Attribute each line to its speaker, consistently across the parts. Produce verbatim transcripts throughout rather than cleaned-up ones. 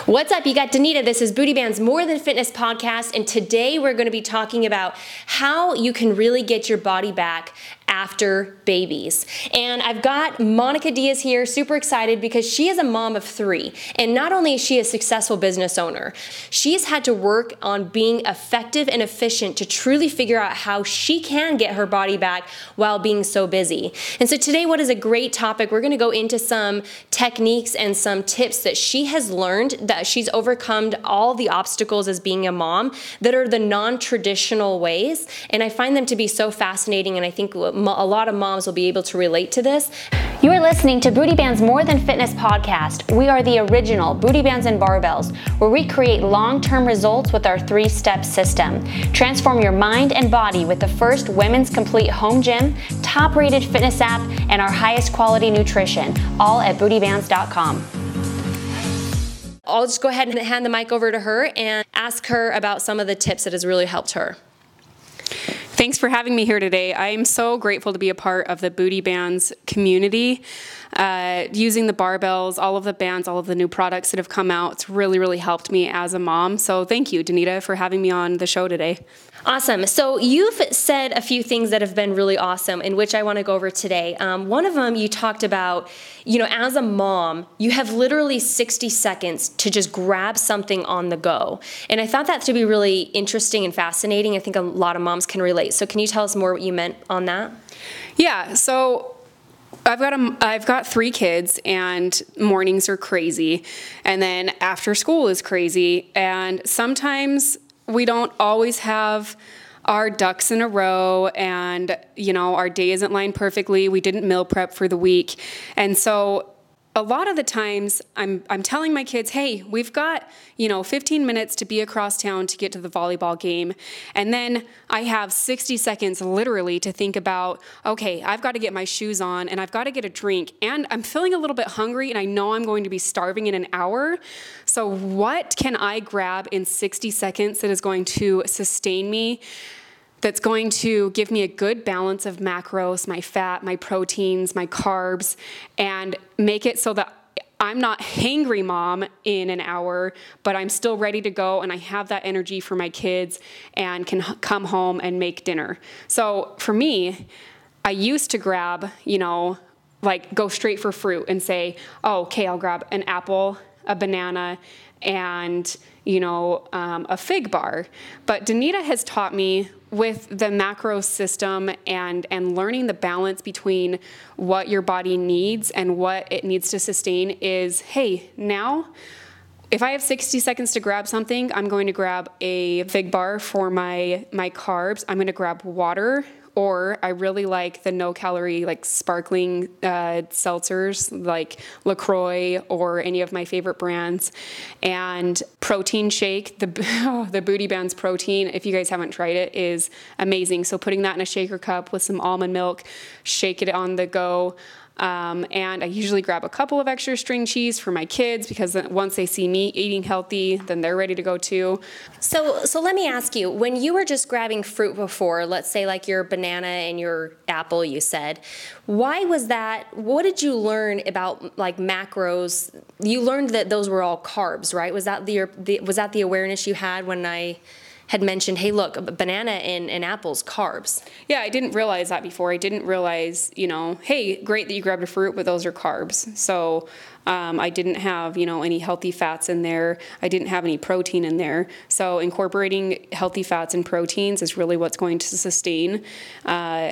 Speaker 1: What's up? You got Danita. This is Booty Band's More Than Fitness podcast, and today we're going to be talking about how you can really get your body back after babies. And I've got Monica Diaz here, super excited because she is a mom of three. And not only is she a successful business owner, she's had to work on being effective and efficient to truly figure out how she can get her body back while being so busy. And so today, what is a great topic? We're going to go into some techniques and some tips that she has learned, that she's overcome all the obstacles as being a mom that are the non-traditional ways. And I find them to be so fascinating, and I think a lot of moms will be able to relate to this.
Speaker 2: You are listening to Booty Band's More Than Fitness podcast. We are the original Booty Bands and Barbells, where we create long-term results with our three-step system. Transform your mind and body with the first women's complete home gym, top-rated fitness app, and our highest quality nutrition, all at booty bands dot com.
Speaker 1: I'll just go ahead and hand the mic over to her and ask her about some of the tips that has really helped her.
Speaker 3: Thanks for having me here today. I am so grateful to be a part of the Booty Bands community. Uh, using the barbells, all of the bands, all of the new products that have come out, it's really, really helped me as a mom. So thank you, Danita, for having me on the show today.
Speaker 1: Awesome. So you've said a few things that have been really awesome, in which I want to go over today. Um, one of them, you talked about, you know, as a mom, you have literally sixty seconds to just grab something on the go. And I thought that to be really interesting and fascinating. I think a lot of moms can relate. So can you tell us more what you meant on that?
Speaker 3: Yeah. So I've got a, I've got three kids, and mornings are crazy, and then after school is crazy, and sometimes we don't always have our ducks in a row, and you know, our day isn't lined perfectly. We didn't meal prep for the week, and so a lot of the times I'm I'm telling my kids, hey, we've got, you know, fifteen minutes to be across town to get to the volleyball game. And then I have sixty seconds literally to think about, okay, I've got to get my shoes on and I've got to get a drink, and I'm feeling a little bit hungry and I know I'm going to be starving in an hour. So what can I grab in sixty seconds that is going to sustain me, that's going to give me a good balance of macros, my fat, my proteins, my carbs, and make it so that I'm not hangry mom in an hour, but I'm still ready to go and I have that energy for my kids and can h- come home and make dinner. So for me, I used to grab, you know, like go straight for fruit and say, oh, okay, I'll grab an apple, a banana, and, you know, um, a fig bar. But Danita has taught me with the macro system and, and learning the balance between what your body needs and what it needs to sustain is, hey, now if I have sixty seconds to grab something, I'm going to grab a fig bar for my, my carbs. I'm going to grab water, or I really like the no-calorie, like sparkling uh, seltzers, like LaCroix or any of my favorite brands, and protein shake. The oh, the Booty Bands protein, if you guys haven't tried it, is amazing. So putting that in a shaker cup with some almond milk, shake it on the go. Um, and I usually grab a couple of extra string cheese for my kids, because once they see me eating healthy, then they're ready to go too.
Speaker 1: So, so let me ask you, when you were just grabbing fruit before, let's say like your banana and your apple, you said, why was that? What did you learn about like macros? You learned that those were all carbs, right? Was that the, the was that the awareness you had when I had mentioned, hey, look, a banana and, and apples, carbs?
Speaker 3: Yeah, I didn't realize that before. I didn't realize, you know, hey, great that you grabbed a fruit, but those are carbs. So um, I didn't have, you know, any healthy fats in there. I didn't have any protein in there. So incorporating healthy fats and proteins is really what's going to sustain uh,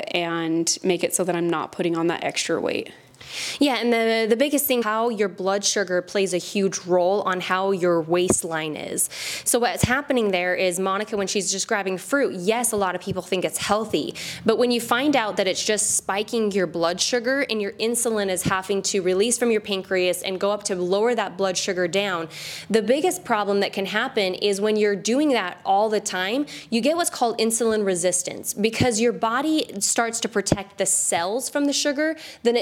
Speaker 3: and make it so that I'm not putting on that extra weight.
Speaker 1: Yeah, and the, the biggest thing, how your blood sugar plays a huge role on how your waistline is. So what's happening there is Monica, when she's just grabbing fruit, yes, a lot of people think it's healthy, but when you find out that it's just spiking your blood sugar and your insulin is having to release from your pancreas and go up to lower that blood sugar down, the biggest problem that can happen is when you're doing that all the time, you get what's called insulin resistance, because your body starts to protect the cells from the sugar than it does the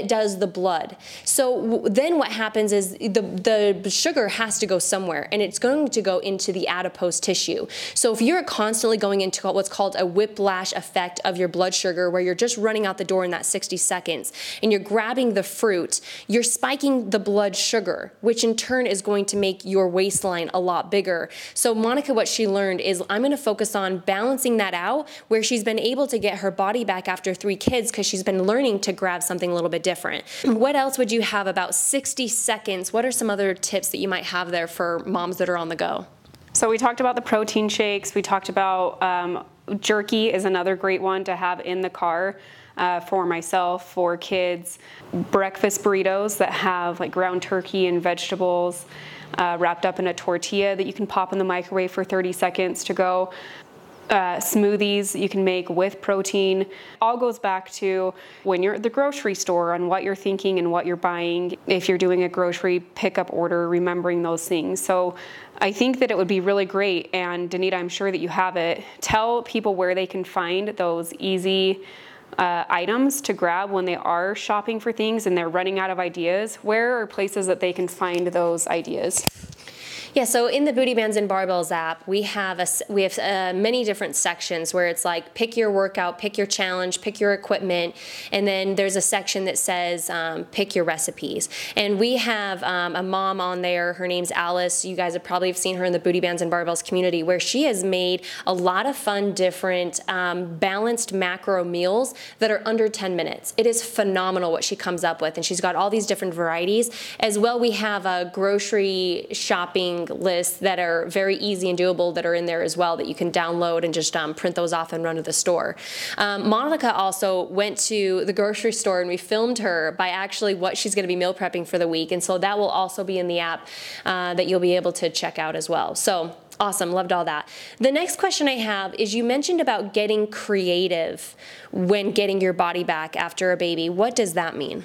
Speaker 1: blood. So then what happens is the, the sugar has to go somewhere, and it's going to go into the adipose tissue. So if you're constantly going into what's called a whiplash effect of your blood sugar, where you're just running out the door in that sixty seconds, and you're grabbing the fruit, you're spiking the blood sugar, which in turn is going to make your waistline a lot bigger. So Monica, what she learned is, I'm going to focus on balancing that out, where she's been able to get her body back after three kids because she's been learning to grab something a little bit different. What else would you have about sixty seconds? What are some other tips that you might have there for moms that are on the go?
Speaker 3: So we talked about the protein shakes. We talked about um, jerky is another great one to have in the car uh, for myself, for kids. Breakfast burritos that have like ground turkey and vegetables uh, wrapped up in a tortilla that you can pop in the microwave for thirty seconds to go. Uh, smoothies you can make with protein. All goes back to when you're at the grocery store on what you're thinking and what you're buying. If you're doing a grocery pickup order, remembering those things. So I think that it would be really great, and Danita, I'm sure that you have it, tell people where they can find those easy uh, items to grab when they are shopping for things and they're running out of ideas. Where are places that they can find those ideas?
Speaker 1: Yeah, so in the Booty Bands and Barbells app, we have a, we have uh, many different sections where it's like pick your workout, pick your challenge, pick your equipment, and then there's a section that says um, pick your recipes. And we have um, a mom on there, her name's Alice. You guys have probably seen her in the Booty Bands and Barbells community, where she has made a lot of fun, different, um, balanced macro meals that are under ten minutes. It is phenomenal what she comes up with, and she's got all these different varieties. As well, we have a grocery shopping lists that are very easy and doable that are in there as well, that you can download and just um, print those off and run to the store. Um, Monica also went to the grocery store, and we filmed her by actually what she's going to be meal prepping for the week, and so that will also be in the app uh, that you'll be able to check out as well. So awesome, loved all that. The next question I have is, you mentioned about getting creative when getting your body back after a baby. What does that mean?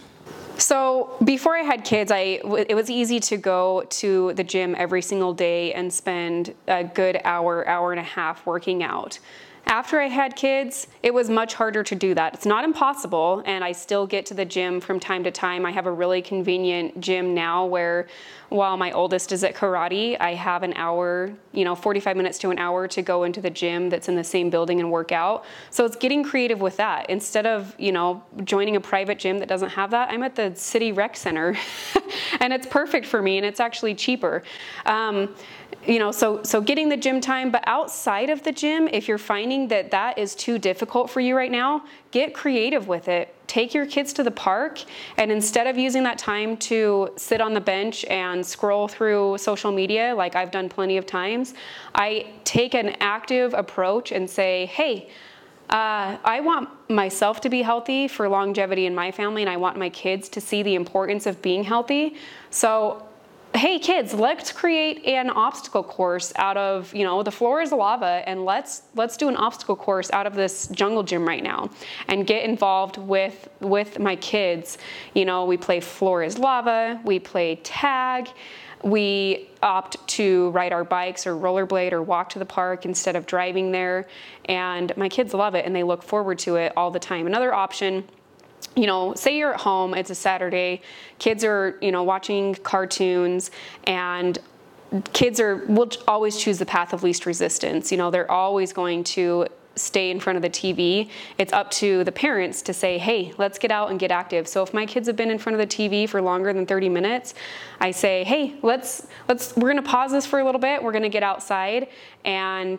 Speaker 3: So before I had kids, I, it was easy to go to the gym every single day and spend a good hour, hour and a half working out. After I had kids, it was much harder to do that. It's not impossible, and I still get to the gym from time to time. I have a really convenient gym now where, while my oldest is at karate, I have an hour, you know, forty-five minutes to an hour to go into the gym that's in the same building and work out. So it's getting creative with that. Instead of, you know, joining a private gym that doesn't have that, I'm at the city rec center and it's perfect for me, and it's actually cheaper. Um, You know, so, so getting the gym time, but outside of the gym, if you're finding that that is too difficult for you right now, get creative with it. Take your kids to the park, and instead of using that time to sit on the bench and scroll through social media, like I've done plenty of times, I take an active approach and say, hey, Uh, I want myself to be healthy for longevity in my family, and I want my kids to see the importance of being healthy. So hey kids, let's create an obstacle course out of, you know, the floor is lava, and let's let's do an obstacle course out of this jungle gym right now and get involved with with my kids. You know, we play floor is lava, we play tag, we opt to ride our bikes or rollerblade or walk to the park instead of driving there, and my kids love it and they look forward to it all the time. Another option, you know, say you're at home, it's a Saturday, kids are, you know, watching cartoons, and kids are, will always choose the path of least resistance. You know, they're always going to stay in front of the T V. It's up to the parents to say, hey, let's get out and get active. So if my kids have been in front of the T V for longer than thirty minutes, I say, hey, let's, let's, we're gonna pause this for a little bit. We're gonna get outside, and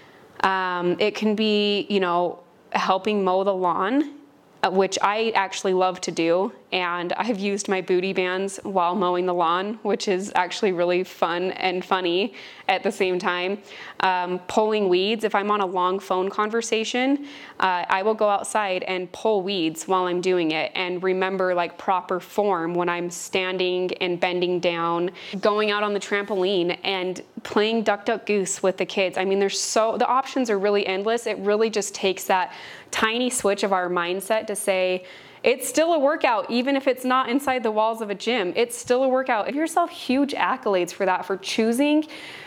Speaker 3: um, it can be, you know, helping mow the lawn, which I actually love to do, and I've used my booty bands while mowing the lawn, which is actually really fun and funny at the same time. Um, pulling weeds, if I'm on a long phone conversation, uh, I will go outside and pull weeds while I'm doing it, and remember like proper form when I'm standing and bending down, going out on the trampoline and playing duck duck goose with the kids. I mean, there's so, the options are really endless. It really just takes that tiny switch of our mindset to say, it's still a workout, even if it's not inside the walls of a gym. It's still a workout. Give yourself huge accolades for that, for choosing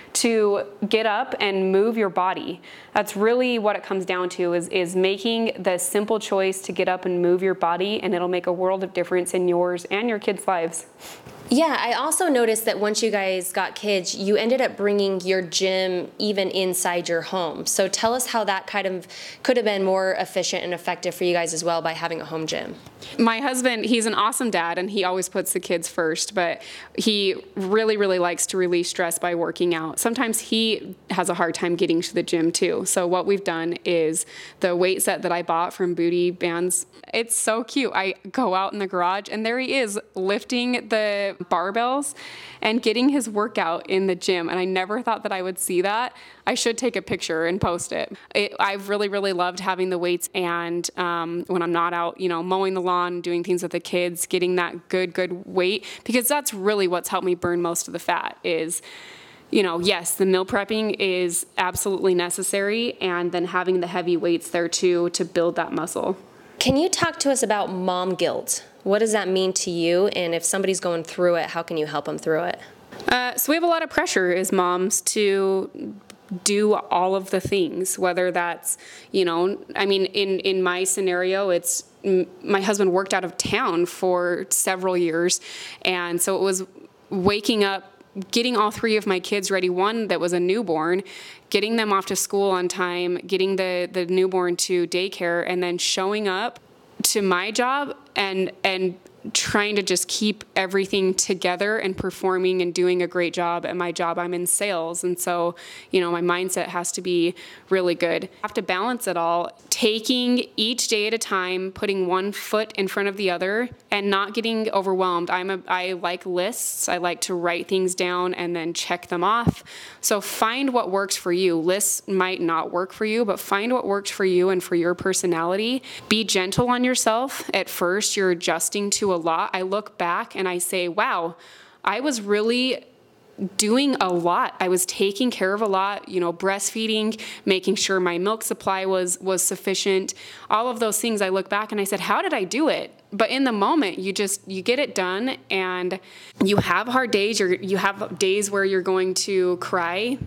Speaker 3: to get up and move your body. That's really what it comes down to, is, is making the simple choice to get up and move your body, and it'll make a world of difference in yours and your kids' lives.
Speaker 1: Yeah, I also noticed that once you guys got kids, you ended up bringing your gym even inside your home. So tell us how that kind of could have been more efficient and effective for you guys as well by having a home gym.
Speaker 3: My husband, he's an awesome dad, and he always puts the kids first, but he really, really likes to release stress by working out. Sometimes he has a hard time getting to the gym too. So what we've done is the weight set that I bought from Booty Bands, it's so cute. I go out in the garage and there he is lifting the barbells and getting his workout in the gym. And I never thought that I would see that. I should take a picture and post it. it I've really, really loved having the weights, and um, when I'm not out, you know, mowing the lawn, doing things with the kids, getting that good, good weight, because that's really what's helped me burn most of the fat is, you know, yes, the meal prepping is absolutely necessary, and then having the heavy weights there too to build that muscle.
Speaker 1: Can you talk to us about mom guilt? What does that mean to you? And if somebody's going through it, how can you help them through it?
Speaker 3: Uh, so we have a lot of pressure as moms to do all of the things, whether that's, you know, I mean, in, in my scenario, it's my husband worked out of town for several years. And so it was waking up, getting all three of my kids ready, one that was a newborn, getting them off to school on time, getting the, the newborn to daycare, and then showing up to my job and and trying to just keep everything together and performing and doing a great job at my job. I'm in sales, and so, you know, my mindset has to be really good. I have to balance it all, taking each day at a time, putting one foot in front of the other, and not getting overwhelmed. I'm a I like lists. I like to write things down and then check them off. So find what works for you. Lists might not work for you, but find what works for you and for your personality. Be gentle on yourself. At first, you're adjusting to a lot. I look back and I say, wow, I was really doing a lot. I was taking care of a lot, you know, breastfeeding, making sure my milk supply was was sufficient. All of those things, I look back and I said, how did I do it? But in the moment, you just, you get it done, and you have hard days. You're, you have days where you're going to cry,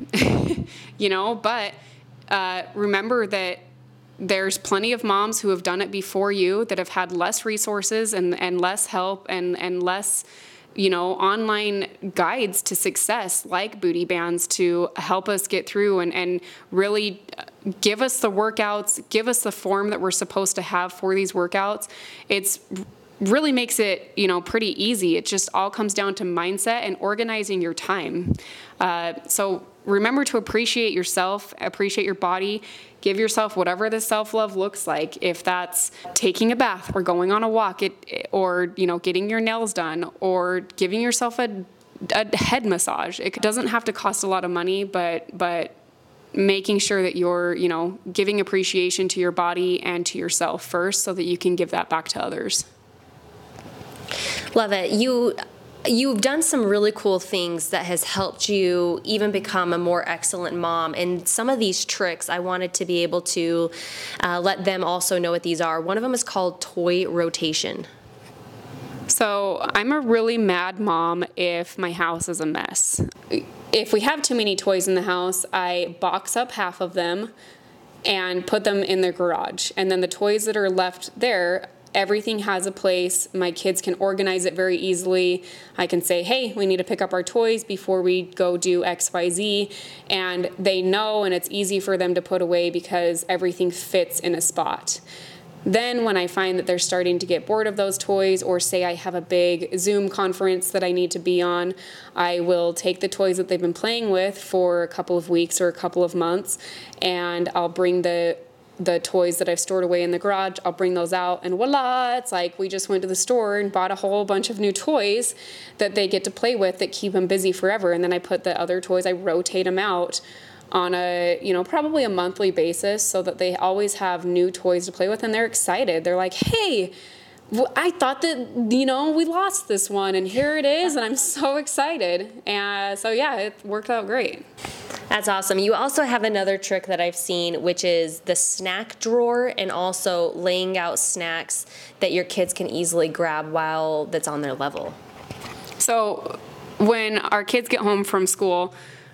Speaker 3: you know, but uh, remember that there's plenty of moms who have done it before you that have had less resources and, and less help and, and less, you know, online guides to success like Booty Bands to help us get through and, and really give us the workouts, give us the form that we're supposed to have for these workouts. It's really makes it, you know, pretty easy. It just all comes down to mindset and organizing your time. Uh, so remember to appreciate yourself, appreciate your body, give yourself whatever the self-love looks like. If that's taking a bath or going on a walk, it, or, you know, getting your nails done or giving yourself a, a head massage. It doesn't have to cost a lot of money, but, but making sure that you're, you know, giving appreciation to your body and to yourself first so that you can give that back to others.
Speaker 1: Love it. You You've done some really cool things that has helped you even become a more excellent mom. And some of these tricks, I wanted to be able to uh, let them also know what these are. One of them is called toy rotation.
Speaker 3: So I'm a really mad mom if my house is a mess. If we have too many toys in the house, I box up half of them and put them in the garage. And then the toys that are left there, everything has a place. My kids can organize it very easily. I can say, hey, we need to pick up our toys before we go do X Y Z. And they know, and it's easy for them to put away because everything fits in a spot. Then when I find that they're starting to get bored of those toys, or say I have a big Zoom conference that I need to be on, I will take the toys that they've been playing with for a couple of weeks or a couple of months, and I'll bring the the toys that I've stored away in the garage, I'll bring those out, and voila, it's like we just went to the store and bought a whole bunch of new toys that they get to play with that keep them busy forever. And then I put the other toys, I rotate them out on a, you know, probably a monthly basis so that they always have new toys to play with, and they're excited. They're like, hey, I thought that, you know, we lost this one, and here it is, and I'm so excited. And so, yeah, it worked out great.
Speaker 1: That's awesome. You also have another trick that I've seen, which is the snack drawer, and also laying out snacks that your kids can easily grab while that's on their level.
Speaker 3: So when our kids get home from school,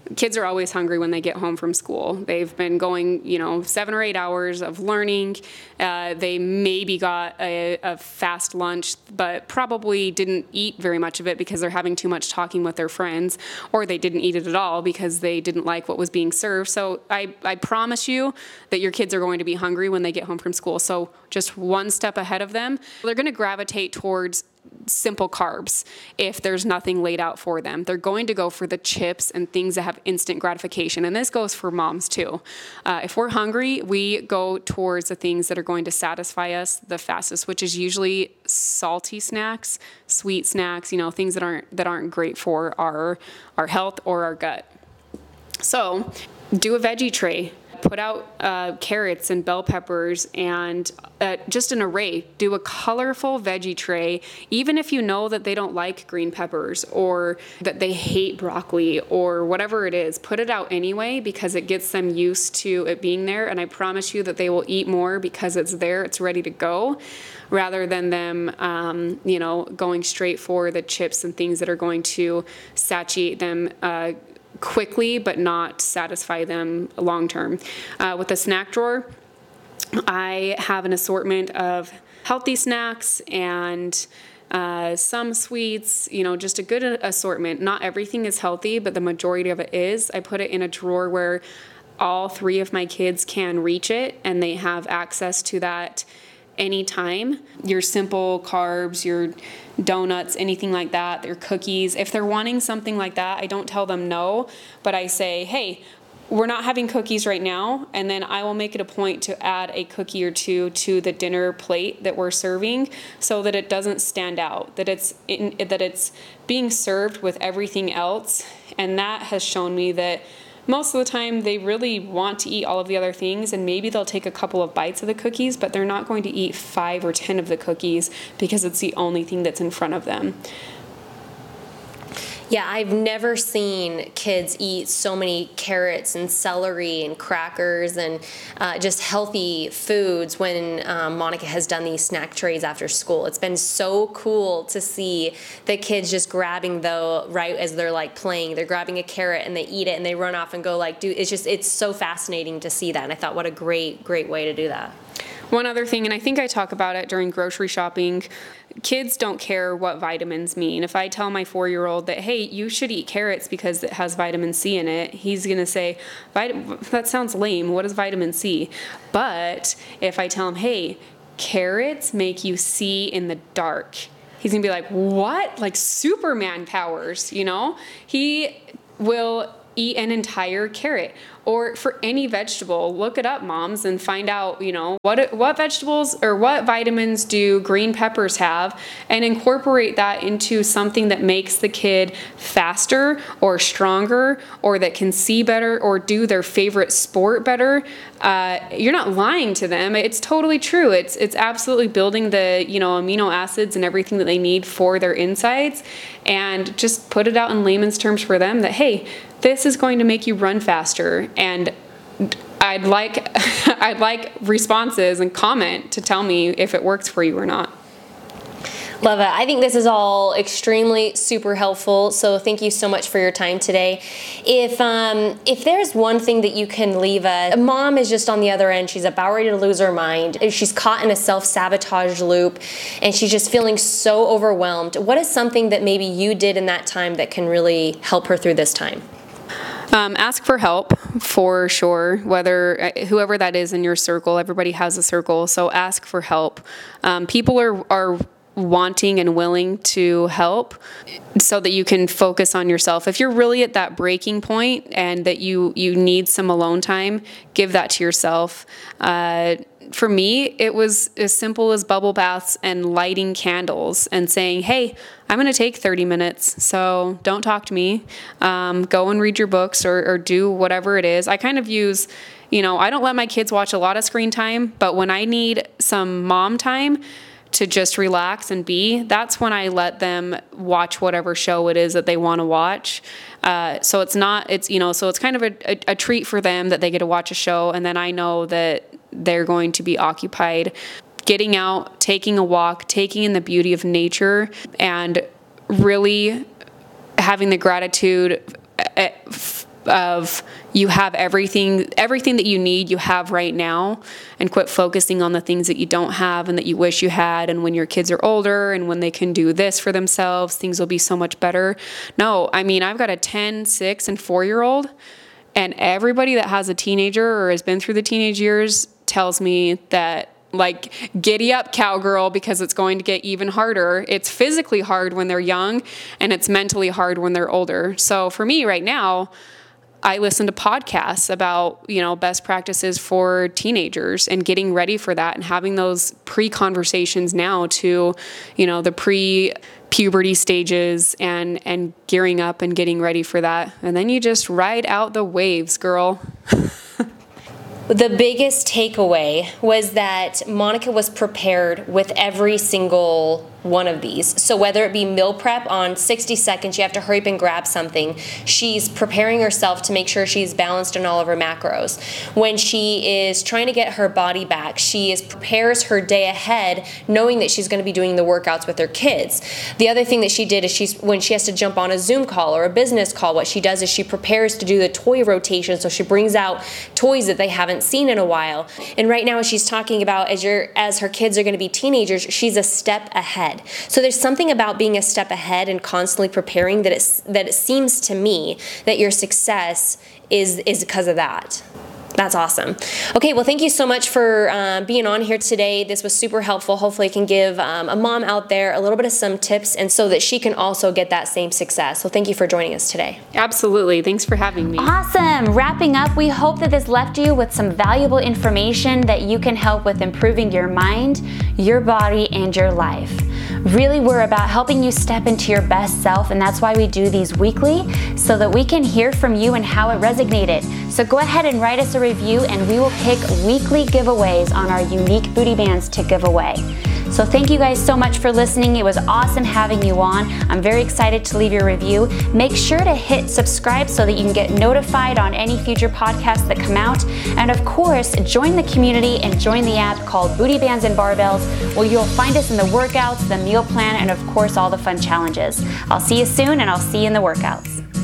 Speaker 3: kids are always hungry when they get home from school. They've been going, you know, seven or eight hours of learning. Uh, they maybe got a, a fast lunch, but probably didn't eat very much of it because they're having too much talking with their friends, or they didn't eat it at all because they didn't like what was being served. So I, I promise you that your kids are going to be hungry when they get home from school. So just one step ahead of them, they're going to gravitate towards simple carbs if there's nothing laid out for them. They're going to go for the chips and things that have instant gratification. And this goes for moms too. Uh, if we're hungry, we go towards the things that are going to satisfy us the fastest, which is usually salty snacks, sweet snacks, you know, things that aren't that aren't great for our our health or our gut. So do a veggie tray. Put out uh, carrots and bell peppers and uh, just an array. Do a colorful veggie tray, even if you know that they don't like green peppers or that they hate broccoli or whatever it is. Put it out anyway because it gets them used to it being there, and I promise you that they will eat more because it's there, it's ready to go, rather than them, um, you know, going straight for the chips and things that are going to satiate them uh, quickly but not satisfy them long term. Uh, with the snack drawer, I have an assortment of healthy snacks and uh, some sweets, you know, just a good assortment. Not everything is healthy, but the majority of it is. I put it in a drawer where all three of my kids can reach it and they have access to that anytime. Your simple carbs, your donuts, anything like that, their cookies. If they're wanting something like that, I don't tell them no, but I say, hey, we're not having cookies right now, and then I will make it a point to add a cookie or two to the dinner plate that we're serving so that it doesn't stand out, that it's in, that it's being served with everything else. And that has shown me that most of the time they really want to eat all of the other things, and maybe they'll take a couple of bites of the cookies, but they're not going to eat five or ten of the cookies because it's the only thing that's in front of them.
Speaker 1: Yeah, I've never seen kids eat so many carrots and celery and crackers and uh, just healthy foods when um, Monica has done these snack trays after school. It's been so cool to see the kids just grabbing though right as they're like playing. They're grabbing a carrot and they eat it and they run off and go like, dude, it's just, it's so fascinating to see that. And I thought, what a great, great way to do that.
Speaker 3: One other thing, and I think I talk about it during grocery shopping, kids don't care what vitamins mean. If I tell my four-year-old that, hey, you should eat carrots because it has vitamin C in it, he's going to say, that sounds lame. What is vitamin C? But if I tell him, hey, carrots make you see in the dark, he's going to be like, what? Like Superman powers, you know? He will eat an entire carrot. Or for any vegetable, look it up, moms, and find out, you know, what what vegetables or what vitamins do green peppers have, and incorporate that into something that makes the kid faster or stronger, or that can see better or do their favorite sport better. Uh, you're not lying to them. It's totally true. It's it's absolutely building the, you know, amino acids and everything that they need for their insides, and just put it out in layman's terms for them that, hey, this is going to make you run faster. And I'd like I'd like responses and comment to tell me if it works for you or not.
Speaker 1: Love it. I think this is all extremely super helpful. So thank you so much for your time today. If um, if there's one thing that you can leave a, a mom is just on the other end, she's about ready to lose her mind. She's caught in a self-sabotage loop and she's just feeling so overwhelmed. What is something that maybe you did in that time that can really help her through this time?
Speaker 3: Um, ask for help for sure, whether whoever that is in your circle. Everybody has a circle, so ask for help. Um, people are are wanting and willing to help so that you can focus on yourself. If you're really at that breaking point and that you you need some alone time, give that to yourself. Uh, for me, it was as simple as bubble baths and lighting candles and saying, hey, I'm going to take thirty minutes, so don't talk to me. Um, go and read your books or, or do whatever it is. I kind of use, you know, I don't let my kids watch a lot of screen time, but when I need some mom time to just relax and be, that's when I let them watch whatever show it is that they want to watch. Uh, so it's not, it's, you know, so it's kind of a, a, a treat for them that they get to watch a show, and then I know that they're going to be occupied getting out, taking a walk, taking in the beauty of nature, and really having the gratitude of you have everything, everything that you need, you have right now, and quit focusing on the things that you don't have and that you wish you had. And when your kids are older and when they can do this for themselves, things will be so much better. No, I mean, I've got a ten, six, and four year old, and everybody that has a teenager or has been through the teenage years tells me that, like, giddy up, cowgirl, because it's going to get even harder. It's physically hard when they're young, and it's mentally hard when they're older. So for me right now, I listen to podcasts about, you know, best practices for teenagers and getting ready for that and having those pre-conversations now to, you know, the pre-puberty stages and, and gearing up and getting ready for that. And then you just ride out the waves, girl.
Speaker 1: The biggest takeaway was that Monica was prepared with every single one of these. So whether it be meal prep on sixty seconds, you have to hurry up and grab something. She's preparing herself to make sure she's balanced on all of her macros. When she is trying to get her body back, she is prepares her day ahead, knowing that she's going to be doing the workouts with her kids. The other thing that she did is she's when she has to jump on a Zoom call or a business call, what she does is she prepares to do the toy rotation. So she brings out toys that they haven't seen in a while. And right now, she's talking about as your as her kids are going to be teenagers, she's a step ahead. So there's something about being a step ahead and constantly preparing that it's that it seems to me that your success is is because of that. That's awesome. Okay, well, thank you so much for uh, being on here today. This was super helpful. Hopefully it can give um, a mom out there a little bit of some tips and so that she can also get that same success. So thank you for joining us today.
Speaker 3: Absolutely. Thanks for having me.
Speaker 2: Awesome. Wrapping up, we hope that this left you with some valuable information that you can help with improving your mind, your body, and your life. Really, we're about helping you step into your best self, and that's why we do these weekly, so that we can hear from you and how it resonated. So go ahead and write us a review, and we will pick weekly giveaways on our unique booty bands to give away. So thank you guys so much for listening. It was awesome having you on. I'm very excited to leave your review. Make sure to hit subscribe so that you can get notified on any future podcasts that come out. And of course, join the community and join the app called Booty Bands and Barbells, where you'll find us in the workouts, the meal plan, and of course, all the fun challenges. I'll see you soon, and I'll see you in the workouts.